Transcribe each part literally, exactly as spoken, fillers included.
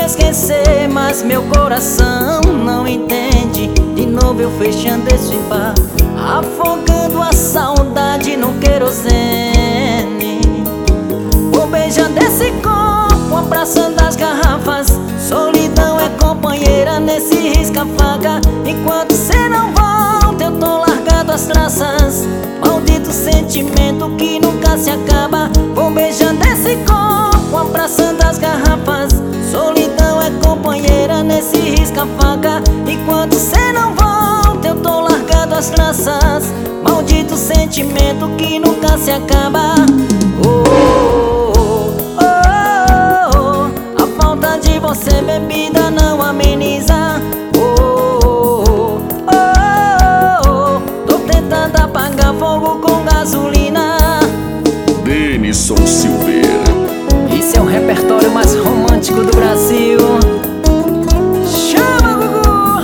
esquecer, mas meu coração não entende. De novo eu fechando esse bar, afogando a saudade no querosene. Vou beijando esse copo, abraçando as garrafas. Solidão é companheira nesse risca-faca. Enquanto cê não volta, eu tô largado as traças. Maldito sentimento que nunca se acaba. Vou beijando esse copo, abraçando as garrafas. Solidão é companheira nesse risca-faca. Enquanto cê não volta, eu tô largado as traças. Maldito sentimento que nunca se acaba. Oh, oh, oh, oh. A falta de você, bebida, não ameniza. Oh, oh, oh, oh. Tô tentando apagar fogo com gasolina. Denison Silveira. Esse é o repertório mais romântico do Brasil. Chama, Gugu!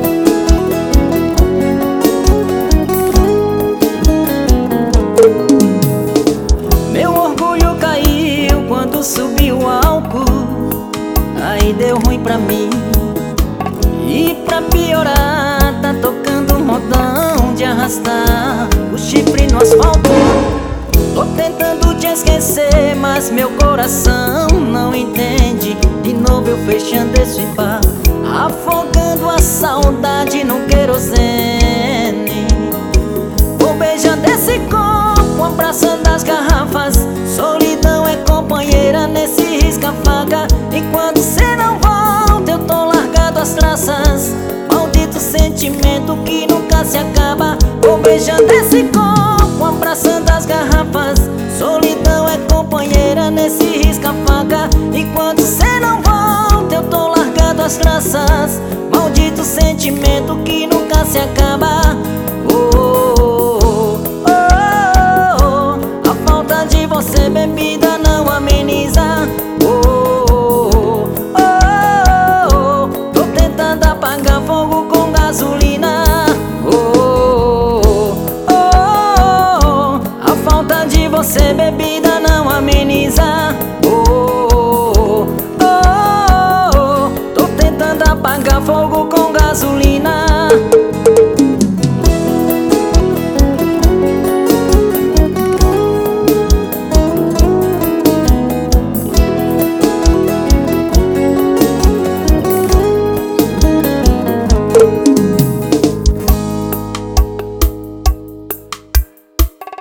Meu orgulho caiu quando subiu o álcool. Aí deu ruim pra mim. E pra piorar, tá tocando um modão de arrastar o chifre no asfalto. Tô tentando te esquecer, mas meu coração não entende. De novo eu fechando esse bar, afogando a saudade no querosene. Vou beijando esse copo, abraçando as garrafas. Solidão é companheira nesse risca-faca. Enquanto cê não volta, eu tô largado as traças. Maldito sentimento que nunca se acaba. Vou beijando esse copo, abraçando as garrafas. Solidão é companheira nesse risca-faca. Enquanto cê não volta, eu tô largado as traças. Maldito sentimento que nunca se acaba. Oh, oh, oh, oh, oh. A falta de você, bebida, não ameniza. Oh, oh, oh, oh. Tô tentando apagar fogo com gasolina. Você, bebida, não ameniza. Oh, oh, oh, oh. Tô tentando apagar fogo com gasolina.